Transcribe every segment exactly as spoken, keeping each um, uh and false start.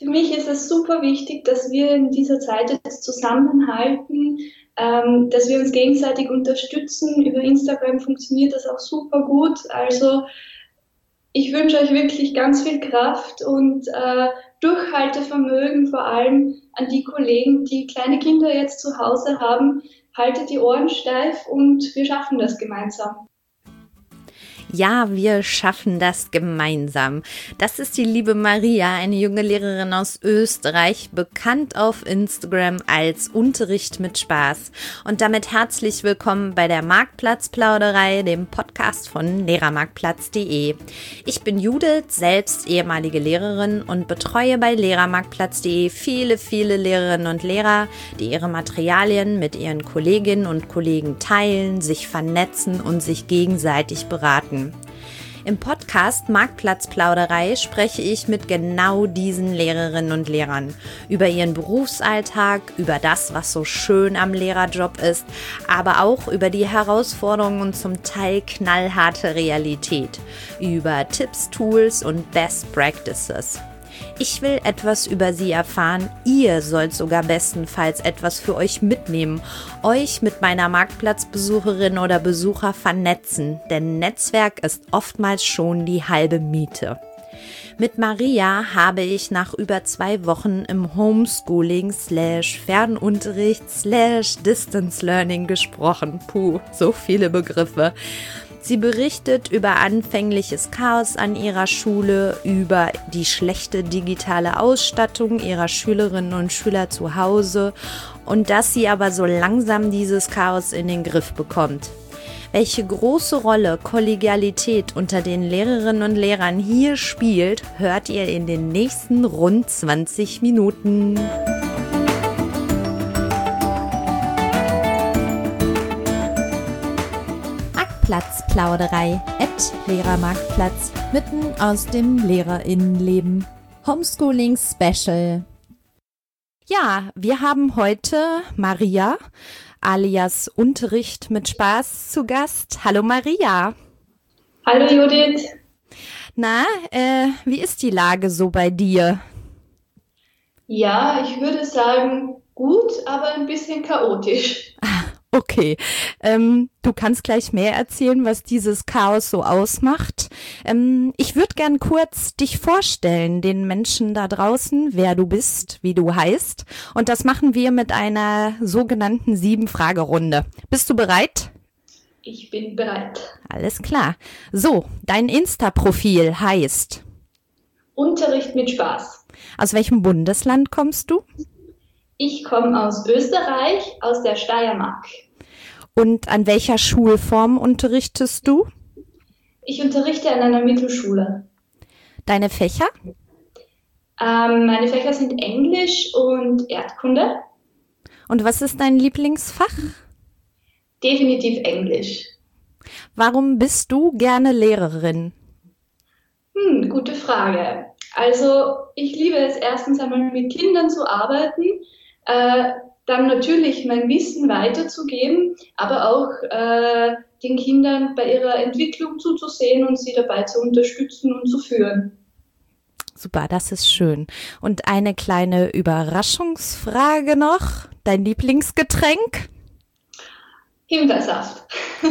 Für mich ist es super wichtig, dass wir in dieser Zeit jetzt zusammenhalten, ähm, dass wir uns gegenseitig unterstützen. Über Instagram funktioniert das auch super gut. Also ich wünsche euch wirklich ganz viel Kraft und äh, Durchhaltevermögen, vor allem an die Kollegen, die kleine Kinder jetzt zu Hause haben. Haltet die Ohren steif und wir schaffen das gemeinsam. Ja, wir schaffen das gemeinsam. Das ist die liebe Maria, eine junge Lehrerin aus Österreich, bekannt auf Instagram als Unterricht mit Spaß. Und damit herzlich willkommen bei der Marktplatzplauderei, dem Podcast von lehrermarktplatz punkt de. Ich bin Judith, selbst ehemalige Lehrerin und betreue bei lehrermarktplatz punkt de viele, viele Lehrerinnen und Lehrer, die ihre Materialien mit ihren Kolleginnen und Kollegen teilen, sich vernetzen und sich gegenseitig beraten. Im Podcast Marktplatzplauderei spreche ich mit genau diesen Lehrerinnen und Lehrern über ihren Berufsalltag, über das, was so schön am Lehrerjob ist, aber auch über die Herausforderungen und zum Teil knallharte Realität, über Tipps, Tools und Best Practices. Ich will etwas über sie erfahren, ihr sollt sogar bestenfalls etwas für euch mitnehmen, euch mit meiner Marktplatzbesucherin oder Besucher vernetzen, denn Netzwerk ist oftmals schon die halbe Miete. Mit Maria habe ich nach über zwei Wochen im Homeschooling slash Fernunterricht slash Distance Learning gesprochen. Puh, so viele Begriffe. Sie berichtet über anfängliches Chaos an ihrer Schule, über die schlechte digitale Ausstattung ihrer Schülerinnen und Schüler zu Hause und dass sie aber so langsam dieses Chaos in den Griff bekommt. Welche große Rolle Kollegialität unter den Lehrerinnen und Lehrern hier spielt, hört ihr in den nächsten rund zwanzig Minuten. Platzplauderei at Lehrermarktplatz, mitten aus dem LehrerInnenleben. Homeschooling Special. Ja, wir haben heute Maria alias Unterricht mit Spaß zu Gast. Hallo Maria. Hallo Judith. Na, äh, wie ist die Lage so bei dir? Ja, ich würde sagen gut, aber ein bisschen chaotisch. Okay, ähm, du kannst gleich mehr erzählen, was dieses Chaos so ausmacht. Ähm, ich würde gern kurz dich vorstellen, den Menschen da draußen, wer du bist, wie du heißt. Und das machen wir mit einer sogenannten Sieben-Frage-Runde. Bist du bereit? Ich bin bereit. Alles klar. So, dein Insta-Profil heißt? Unterricht mit Spaß. Aus welchem Bundesland kommst du? Ich komme aus Österreich, aus der Steiermark. Und an welcher Schulform unterrichtest du? Ich unterrichte an einer Mittelschule. Deine Fächer? Ähm, meine Fächer sind Englisch und Erdkunde. Und was ist dein Lieblingsfach? Definitiv Englisch. Warum bist du gerne Lehrerin? Hm, gute Frage. Also ich liebe es erstens einmal mit Kindern zu arbeiten, äh, dann natürlich mein Wissen weiterzugeben, aber auch äh, den Kindern bei ihrer Entwicklung zuzusehen und sie dabei zu unterstützen und zu führen. Super, das ist schön. Und eine kleine Überraschungsfrage noch. Dein Lieblingsgetränk? Himbeersaft.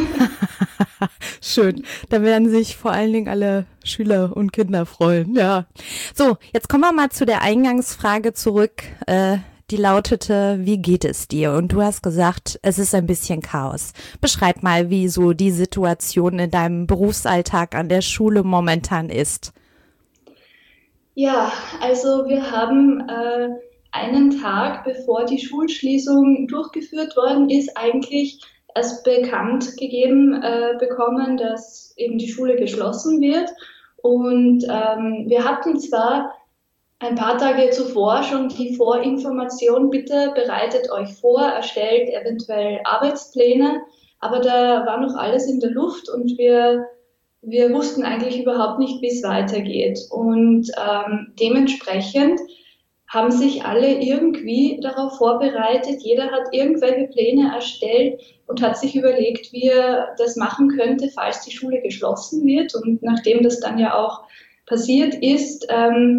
Schön. Da werden sich vor allen Dingen alle Schüler und Kinder freuen. Ja. So, jetzt kommen wir mal zu der Eingangsfrage zurück. Äh, die lautete, wie geht es dir? Und du hast gesagt, es ist ein bisschen Chaos. Beschreib mal, wie so die Situation in deinem Berufsalltag an der Schule momentan ist. Ja, also wir haben äh, einen Tag, bevor die Schulschließung durchgeführt worden ist, eigentlich erst bekannt gegeben äh, bekommen, dass eben die Schule geschlossen wird. Und ähm, wir hatten zwar ein paar Tage zuvor schon die Vorinformation, bitte bereitet euch vor, erstellt eventuell Arbeitspläne, aber da war noch alles in der Luft und wir, wir wussten eigentlich überhaupt nicht, wie es weitergeht. Und ähm, dementsprechend haben sich alle irgendwie darauf vorbereitet. Jeder hat irgendwelche Pläne erstellt und hat sich überlegt, wie er das machen könnte, falls die Schule geschlossen wird. Und nachdem das dann ja auch passiert ist, ähm,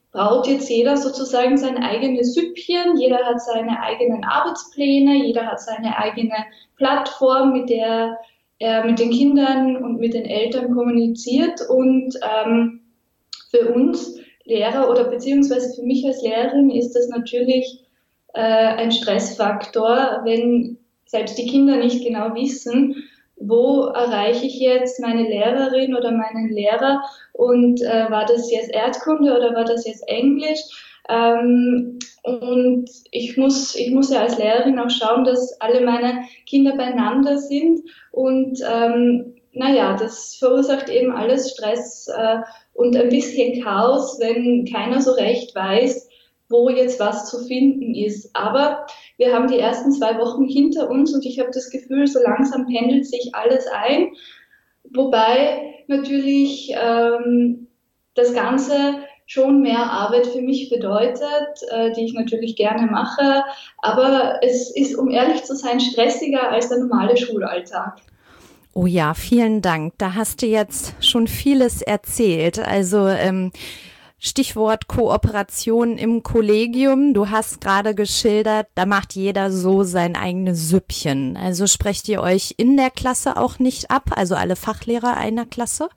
braut jetzt jeder sozusagen sein eigenes Süppchen, jeder hat seine eigenen Arbeitspläne, jeder hat seine eigene Plattform, mit der er mit den Kindern und mit den Eltern kommuniziert. Und ähm, für uns Lehrer oder beziehungsweise für mich als Lehrerin ist das natürlich äh, ein Stressfaktor, wenn selbst die Kinder nicht genau wissen, wo erreiche ich jetzt meine Lehrerin oder meinen Lehrer und äh, war das jetzt Erdkunde oder war das jetzt Englisch? Ähm, und ich muss, ich muss ja als Lehrerin auch schauen, dass alle meine Kinder beieinander sind und ähm, naja, das verursacht eben alles Stress äh, und ein bisschen Chaos, wenn keiner so recht weiß, wo jetzt was zu finden ist. Aber wir haben die ersten zwei Wochen hinter uns und ich habe das Gefühl, so langsam pendelt sich alles ein. Wobei natürlich ähm, das Ganze schon mehr Arbeit für mich bedeutet, äh, die ich natürlich gerne mache. Aber es ist, um ehrlich zu sein, stressiger als der normale Schulalltag. Oh ja, vielen Dank. Da hast du jetzt schon vieles erzählt. Also ähm, Stichwort Kooperation im Kollegium. Du hast gerade geschildert, da macht jeder so sein eigenes Süppchen. Also sprecht ihr euch in der Klasse auch nicht ab, also alle Fachlehrer einer Klasse?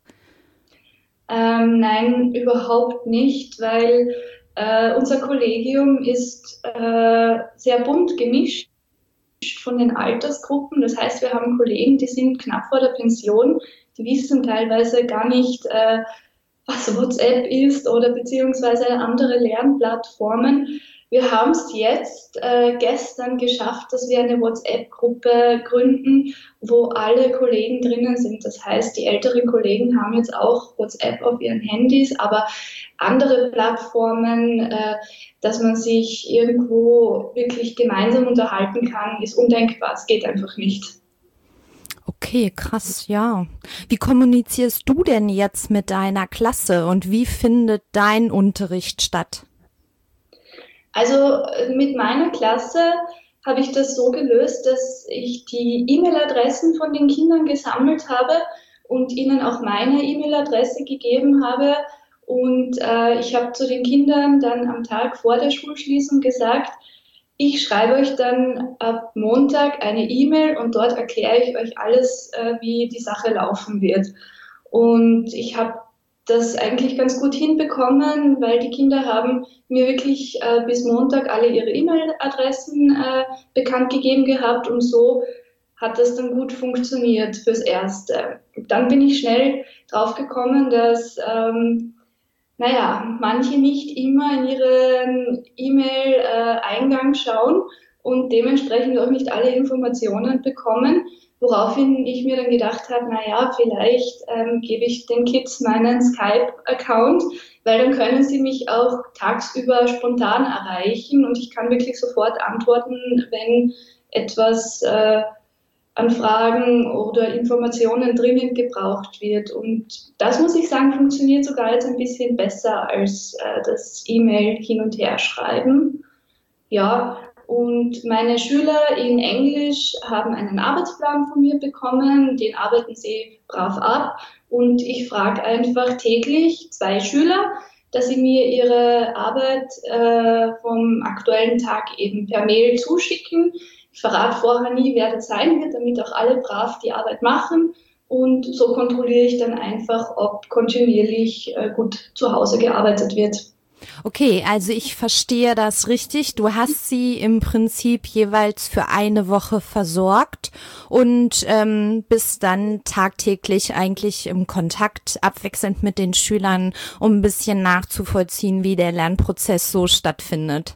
Ähm, nein, überhaupt nicht, weil äh, unser Kollegium ist äh, sehr bunt gemischt von den Altersgruppen. Das heißt, wir haben Kollegen, die sind knapp vor der Pension, die wissen teilweise gar nicht, äh, was WhatsApp ist oder beziehungsweise andere Lernplattformen. Wir haben es jetzt äh, gestern geschafft, dass wir eine WhatsApp-Gruppe gründen, wo alle Kollegen drinnen sind. Das heißt, die älteren Kollegen haben jetzt auch WhatsApp auf ihren Handys, aber andere Plattformen, äh, dass man sich irgendwo wirklich gemeinsam unterhalten kann, ist undenkbar. Es geht einfach nicht. Okay, krass, ja. Wie kommunizierst du denn jetzt mit deiner Klasse und wie findet dein Unterricht statt? Also mit meiner Klasse habe ich das so gelöst, dass ich die E-Mail-Adressen von den Kindern gesammelt habe und ihnen auch meine E-Mail-Adresse gegeben habe. Und äh, ich habe zu den Kindern dann am Tag vor der Schulschließung gesagt, ich schreibe euch dann ab Montag eine E-Mail und dort erkläre ich euch alles, äh, wie die Sache laufen wird. Und ich habe das eigentlich ganz gut hinbekommen, weil die Kinder haben mir wirklich äh, bis Montag alle ihre E-Mail-Adressen äh, bekannt gegeben gehabt und so hat das dann gut funktioniert fürs Erste. Dann bin ich schnell draufgekommen, dass ähm, naja, manche nicht immer in ihren E-Mail-Eingang schauen und dementsprechend auch nicht alle Informationen bekommen, woraufhin ich mir dann gedacht habe, naja, vielleicht ähm, gebe ich den Kids meinen Skype-Account, weil dann können sie mich auch tagsüber spontan erreichen und ich kann wirklich sofort antworten, wenn etwas äh, an Fragen oder Informationen dringend gebraucht wird. Und das, muss ich sagen, funktioniert sogar jetzt ein bisschen besser als äh, das E-Mail hin und her schreiben. Ja, und meine Schüler in Englisch haben einen Arbeitsplan von mir bekommen, den arbeiten sie brav ab und ich frage einfach täglich zwei Schüler, dass sie mir ihre Arbeit äh, vom aktuellen Tag eben per Mail zuschicken. Ich verrate vorher nie, wer das sein wird, damit auch alle brav die Arbeit machen und so kontrolliere ich dann einfach, ob kontinuierlich äh, gut zu Hause gearbeitet wird. Okay, also ich verstehe das richtig. Du hast sie im Prinzip jeweils für eine Woche versorgt und ähm, bist dann tagtäglich eigentlich im Kontakt, abwechselnd mit den Schülern, um ein bisschen nachzuvollziehen, wie der Lernprozess so stattfindet.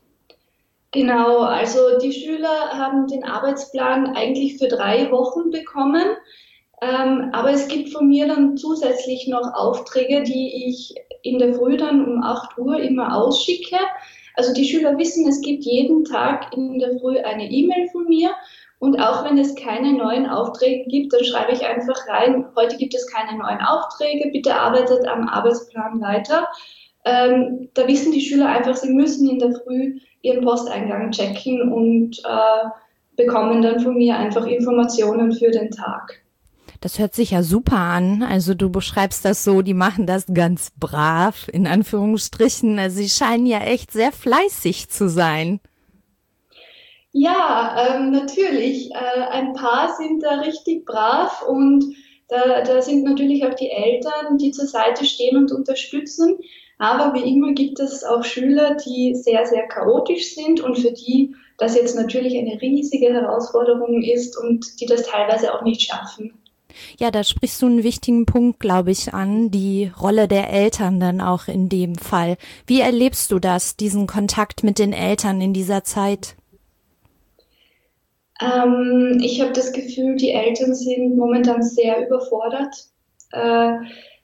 Genau, also die Schüler haben den Arbeitsplan eigentlich für drei Wochen bekommen. Ähm, aber es gibt von mir dann zusätzlich noch Aufträge, die ich in der Früh dann um acht Uhr immer ausschicke. Also die Schüler wissen, es gibt jeden Tag in der Früh eine E-Mail von mir. Und auch wenn es keine neuen Aufträge gibt, dann schreibe ich einfach rein, heute gibt es keine neuen Aufträge, bitte arbeitet am Arbeitsplan weiter. Ähm, da wissen die Schüler einfach, sie müssen in der Früh ihren Posteingang checken und äh, bekommen dann von mir einfach Informationen für den Tag. Das hört sich ja super an. Also du beschreibst das so, die machen das ganz brav, in Anführungsstrichen. Also sie scheinen ja echt sehr fleißig zu sein. Ja, ähm, natürlich. Äh, ein paar sind da richtig brav und da, da sind natürlich auch die Eltern, die zur Seite stehen und unterstützen. Aber wie immer gibt es auch Schüler, die sehr, sehr chaotisch sind und für die das jetzt natürlich eine riesige Herausforderung ist und die das teilweise auch nicht schaffen. Ja, da sprichst du einen wichtigen Punkt, glaube ich, an, die Rolle der Eltern dann auch in dem Fall. Wie erlebst du das, diesen Kontakt mit den Eltern in dieser Zeit? Ähm, ich habe das Gefühl, die Eltern sind momentan sehr überfordert, äh,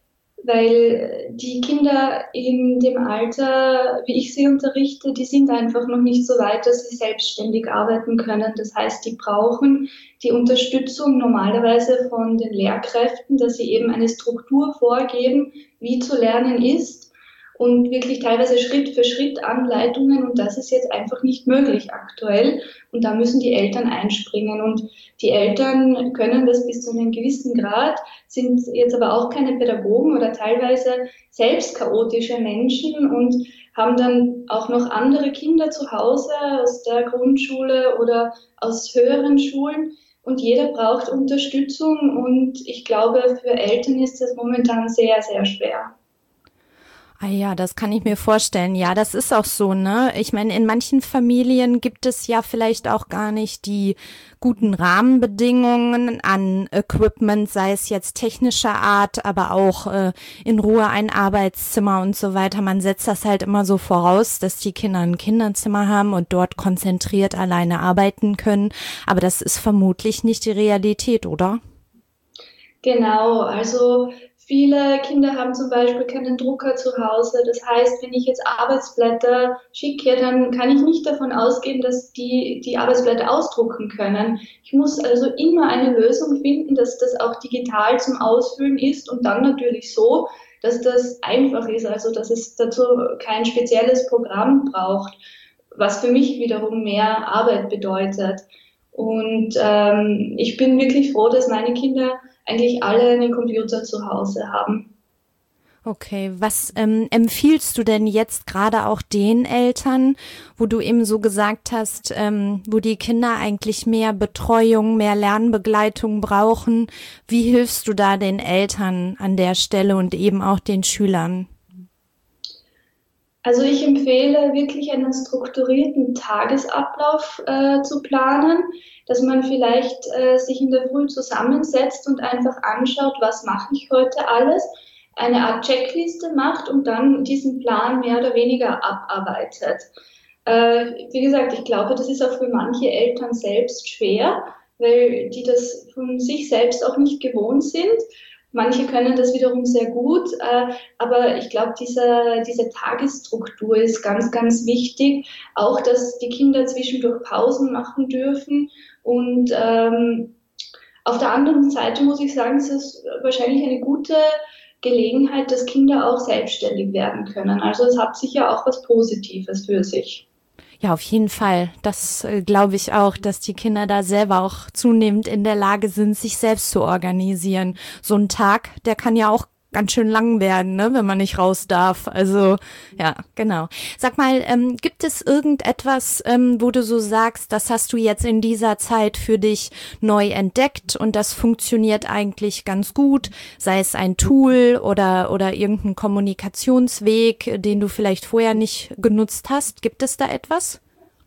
weil die Kinder in dem Alter, wie ich sie unterrichte, die sind einfach noch nicht so weit, dass sie selbstständig arbeiten können. Das heißt, die brauchen die Unterstützung normalerweise von den Lehrkräften, dass sie eben eine Struktur vorgeben, wie zu lernen ist und wirklich teilweise Schritt für Schritt Anleitungen und das ist jetzt einfach nicht möglich aktuell und da müssen die Eltern einspringen und die Eltern können das bis zu einem gewissen Grad, sind jetzt aber auch keine Pädagogen oder teilweise selbst chaotische Menschen und haben dann auch noch andere Kinder zu Hause aus der Grundschule oder aus höheren Schulen und jeder braucht Unterstützung und ich glaube, für Eltern ist das momentan sehr, sehr schwer. Ah ja, das kann ich mir vorstellen. Ja, das ist auch so, ne? Ich meine, in manchen Familien gibt es ja vielleicht auch gar nicht die guten Rahmenbedingungen an Equipment, sei es jetzt technischer Art, aber auch äh, in Ruhe ein Arbeitszimmer und so weiter. Man setzt das halt immer so voraus, dass die Kinder ein Kinderzimmer haben und dort konzentriert alleine arbeiten können. Aber das ist vermutlich nicht die Realität, oder? Genau, also viele Kinder haben zum Beispiel keinen Drucker zu Hause. Das heißt, wenn ich jetzt Arbeitsblätter schicke, dann kann ich nicht davon ausgehen, dass die die Arbeitsblätter ausdrucken können. Ich muss also immer eine Lösung finden, dass das auch digital zum Ausfüllen ist und dann natürlich so, dass das einfach ist, also dass es dazu kein spezielles Programm braucht, was für mich wiederum mehr Arbeit bedeutet. Und ähm, ich bin wirklich froh, dass meine Kinder eigentlich alle einen Computer zu Hause haben. Okay, was ähm, empfiehlst du denn jetzt gerade auch den Eltern, wo du eben so gesagt hast, ähm, wo die Kinder eigentlich mehr Betreuung, mehr Lernbegleitung brauchen? Wie hilfst du da den Eltern an der Stelle und eben auch den Schülern? Also ich empfehle wirklich einen strukturierten Tagesablauf äh, zu planen, dass man vielleicht äh, sich in der Früh zusammensetzt und einfach anschaut, was mache ich heute alles, eine Art Checkliste macht und dann diesen Plan mehr oder weniger abarbeitet. Äh, wie gesagt, ich glaube, das ist auch für manche Eltern selbst schwer, weil die das von sich selbst auch nicht gewohnt sind. Manche können das wiederum sehr gut, äh, aber ich glaube, diese, diese Tagesstruktur ist ganz, ganz wichtig. Auch, dass die Kinder zwischendurch Pausen machen dürfen. Und ähm, auf der anderen Seite muss ich sagen, es ist wahrscheinlich eine gute Gelegenheit, dass Kinder auch selbstständig werden können. Also es hat sicher auch was Positives für sich. Ja, auf jeden Fall. Das äh, glaube ich auch, dass die Kinder da selber auch zunehmend in der Lage sind, sich selbst zu organisieren. So ein Tag, der kann ja auch ganz schön lang werden, ne, wenn man nicht raus darf. Also ja, genau. Sag mal, ähm, gibt es irgendetwas, ähm, wo du so sagst, das hast du jetzt in dieser Zeit für dich neu entdeckt und das funktioniert eigentlich ganz gut, sei es ein Tool oder oder irgendein Kommunikationsweg, den du vielleicht vorher nicht genutzt hast? Gibt es da etwas?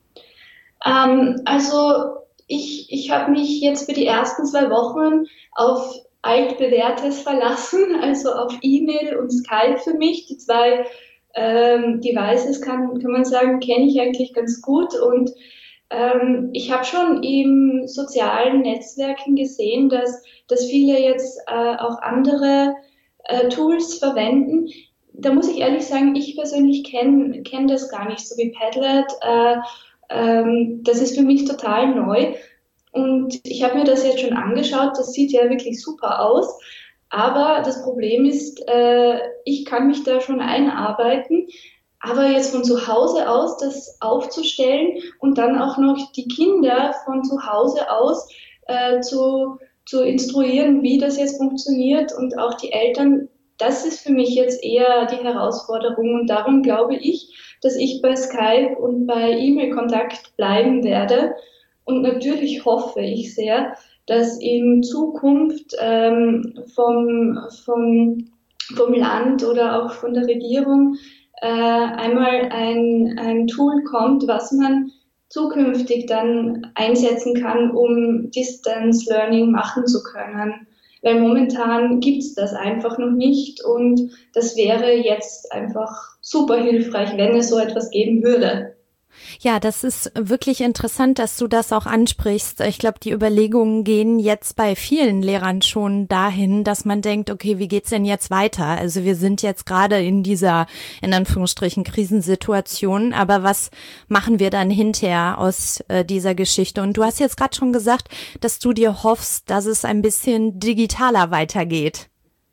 Ähm, also ich, ich habe mich jetzt für die ersten zwei Wochen auf altbewährtes verlassen, also auf E-Mail und Skype für mich. Die zwei ähm, Devices kann, kann man sagen, kenne ich eigentlich ganz gut und ähm, ich habe schon in sozialen Netzwerken gesehen, dass, dass viele jetzt äh, auch andere äh, Tools verwenden. Da muss ich ehrlich sagen, ich persönlich kenne kenn das gar nicht, so wie Padlet. Äh, ähm, das ist für mich total neu. Und ich habe mir das jetzt schon angeschaut, das sieht ja wirklich super aus. Aber das Problem ist, äh, ich kann mich da schon einarbeiten. Aber jetzt von zu Hause aus das aufzustellen und dann auch noch die Kinder von zu Hause aus äh, zu zu instruieren, wie das jetzt funktioniert und auch die Eltern. Das ist für mich jetzt eher die Herausforderung und darum glaube ich, dass ich bei Skype und bei E-Mail-Kontakt bleiben werde. Und natürlich hoffe ich sehr, dass in Zukunft ähm, vom, vom, vom Land oder auch von der Regierung äh, einmal ein, ein Tool kommt, was man zukünftig dann einsetzen kann, um Distance Learning machen zu können. Weil momentan gibt's das einfach noch nicht und das wäre jetzt einfach super hilfreich, wenn es so etwas geben würde. Ja, das ist wirklich interessant, dass du das auch ansprichst. Ich glaube, die Überlegungen gehen jetzt bei vielen Lehrern schon dahin, dass man denkt, okay, wie geht's denn jetzt weiter? Also wir sind jetzt gerade in dieser, in Anführungsstrichen, Krisensituation, aber was machen wir dann hinterher aus äh, dieser Geschichte? Und du hast jetzt gerade schon gesagt, dass du dir hoffst, dass es ein bisschen digitaler weitergeht.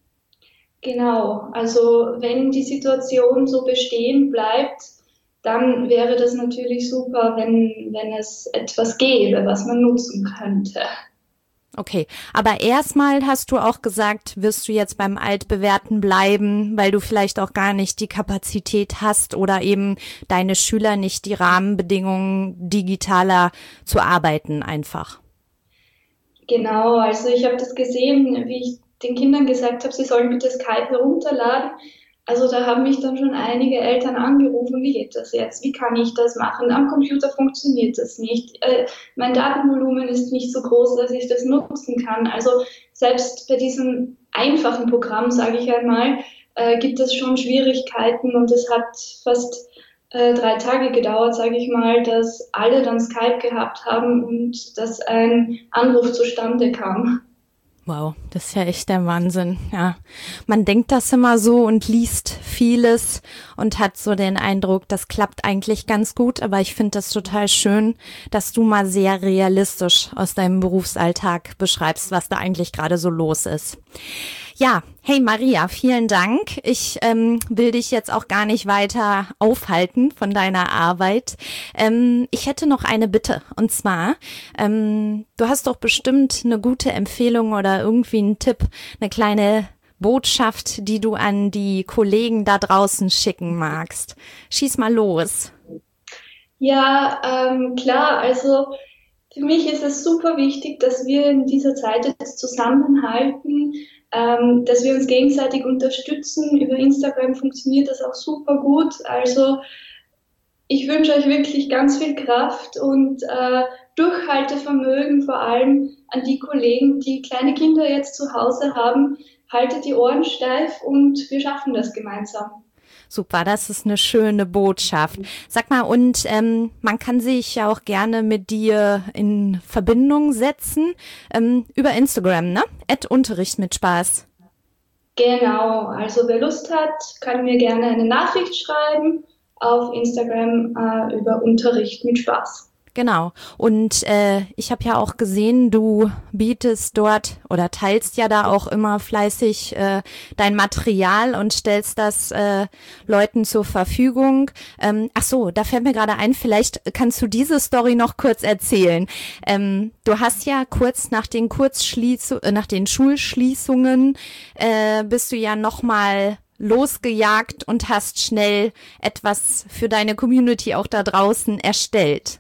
Genau, also wenn die Situation so bestehen bleibt, dann wäre das natürlich super, wenn, wenn es etwas gäbe, was man nutzen könnte. Okay, aber erstmal hast du auch gesagt, wirst du jetzt beim Altbewährten bleiben, weil du vielleicht auch gar nicht die Kapazität hast oder eben deine Schüler nicht die Rahmenbedingungen digitaler zu arbeiten einfach. Genau, also ich habe das gesehen, wie ich den Kindern gesagt habe, sie sollen bitte Skype herunterladen. Also da haben mich dann schon einige Eltern angerufen, wie geht das jetzt? Wie kann ich das machen? Am Computer funktioniert das nicht. Äh, mein Datenvolumen ist nicht so groß, dass ich das nutzen kann. Also selbst bei diesem einfachen Programm, sage ich einmal, äh, gibt es schon Schwierigkeiten und es hat fast äh, drei Tage gedauert, sage ich mal, dass alle dann Skype gehabt haben und dass ein Anruf zustande kam. Wow, das ist ja echt der Wahnsinn, ja. Man denkt das immer so und liest vieles und hat so den Eindruck, das klappt eigentlich ganz gut, aber ich finde das total schön, dass du mal sehr realistisch aus deinem Berufsalltag beschreibst, was da eigentlich gerade so los ist. Ja, hey Maria, vielen Dank. Ich ähm, will dich jetzt auch gar nicht weiter aufhalten von deiner Arbeit. Ähm, ich hätte noch eine Bitte und zwar, ähm, du hast doch bestimmt eine gute Empfehlung oder irgendwie einen Tipp, eine kleine Botschaft, die du an die Kollegen da draußen schicken magst. Schieß mal los. Ja, ähm, klar, also für mich ist es super wichtig, dass wir in dieser Zeit jetzt zusammenhalten, ähm, dass wir uns gegenseitig unterstützen. Über Instagram funktioniert das auch super gut. Also ich wünsche euch wirklich ganz viel Kraft und äh, Durchhaltevermögen, vor allem an die Kollegen, die kleine Kinder jetzt zu Hause haben. Haltet die Ohren steif und wir schaffen das gemeinsam. Super, das ist eine schöne Botschaft. Sag mal, und ähm, man kann sich ja auch gerne mit dir in Verbindung setzen ähm, über Instagram, ne? At Unterricht mit Spaß. Genau, also wer Lust hat, kann mir gerne eine Nachricht schreiben auf Instagram äh, über Unterricht mit Spaß. Genau. Und äh, ich habe ja auch gesehen, du bietest dort oder teilst ja da auch immer fleißig äh, dein Material und stellst das äh, Leuten zur Verfügung. Ähm, ach so, da fällt mir gerade ein, vielleicht kannst du diese Story noch kurz erzählen. Ähm, du hast ja kurz nach den Kurzschließungen, äh, nach den Schulschließungen äh, bist du ja nochmal losgejagt und hast schnell etwas für deine Community auch da draußen erstellt.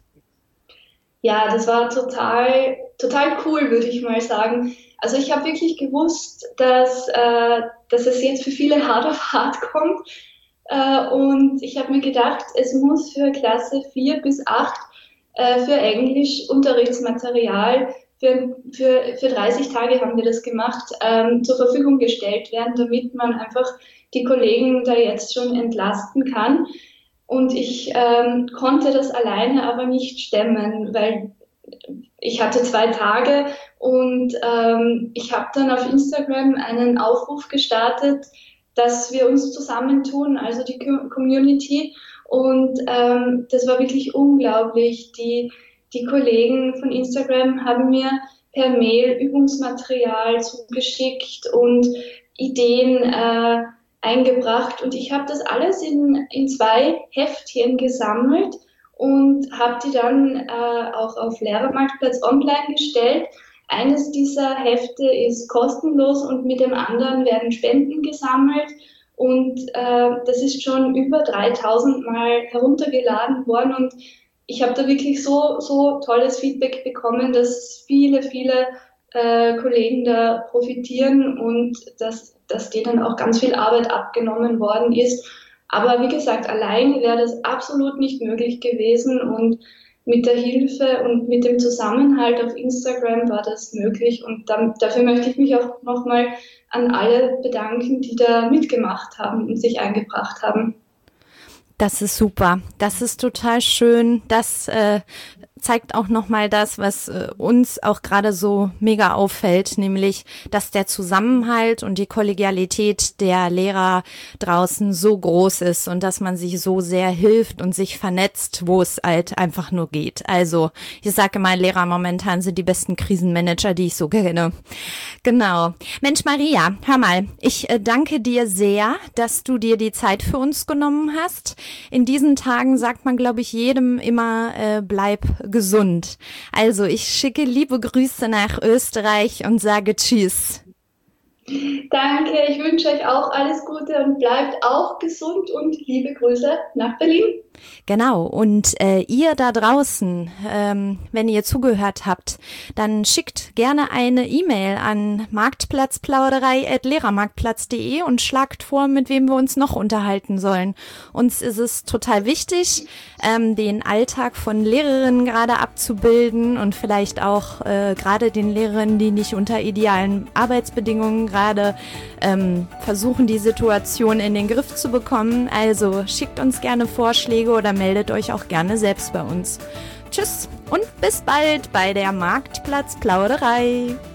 Ja, das war total, total cool, würde ich mal sagen. Also ich habe wirklich gewusst, dass, äh, dass es jetzt für viele hart auf hart kommt. Äh, und ich habe mir gedacht, es muss für Klasse vier bis acht äh, für Englisch Unterrichtsmaterial für, für, für dreißig Tage haben wir das gemacht, ähm, zur Verfügung gestellt werden, damit man einfach die Kollegen da jetzt schon entlasten kann. Und ich ähm, konnte das alleine aber nicht stemmen, weil ich hatte zwei Tage und ähm, ich habe dann auf Instagram einen Aufruf gestartet, dass wir uns zusammentun, also die Community. Und ähm, das war wirklich unglaublich. Die, die Kollegen von Instagram haben mir per Mail Übungsmaterial zugeschickt und Ideen äh, eingebracht und ich habe das alles in, in zwei Heftchen gesammelt und habe die dann äh, auch auf Lehrermarktplatz online gestellt. Eines dieser Hefte ist kostenlos und mit dem anderen werden Spenden gesammelt. Und äh, das ist schon über dreitausend Mal heruntergeladen worden. Und ich habe da wirklich so, so tolles Feedback bekommen, dass viele, viele äh, Kollegen da profitieren und dass, dass denen auch ganz viel Arbeit abgenommen worden ist. Aber wie gesagt, allein wäre das absolut nicht möglich gewesen und mit der Hilfe und mit dem Zusammenhalt auf Instagram war das möglich und dann, dafür möchte ich mich auch nochmal an alle bedanken, die da mitgemacht haben und sich eingebracht haben. Das ist super. Das ist total schön. Das äh, zeigt auch nochmal das, was äh, uns auch gerade so mega auffällt, nämlich, dass der Zusammenhalt und die Kollegialität der Lehrer draußen so groß ist und dass man sich so sehr hilft und sich vernetzt, wo es halt einfach nur geht. Also ich sage immer, Lehrer momentan sind die besten Krisenmanager, die ich so kenne. Genau. Mensch, Maria, hör mal, ich äh, danke dir sehr, dass du dir die Zeit für uns genommen hast. In diesen Tagen sagt man, glaube ich, jedem immer, äh, bleib gesund. Also ich schicke liebe Grüße nach Österreich und sage Tschüss. Danke, ich wünsche euch auch alles Gute und bleibt auch gesund und liebe Grüße nach Berlin. Genau, und äh, ihr da draußen, ähm, wenn ihr zugehört habt, dann schickt gerne eine E-Mail an marktplatzplauderei at lehrermarktplatz punkt de und schlagt vor, mit wem wir uns noch unterhalten sollen. Uns ist es total wichtig, ähm, den Alltag von Lehrerinnen gerade abzubilden und vielleicht auch äh, gerade den Lehrerinnen, die nicht unter idealen Arbeitsbedingungen gerade ähm, versuchen, die Situation in den Griff zu bekommen. Also schickt uns gerne Vorschläge oder meldet euch auch gerne selbst bei uns. Tschüss und bis bald bei der Marktplatzplauderei.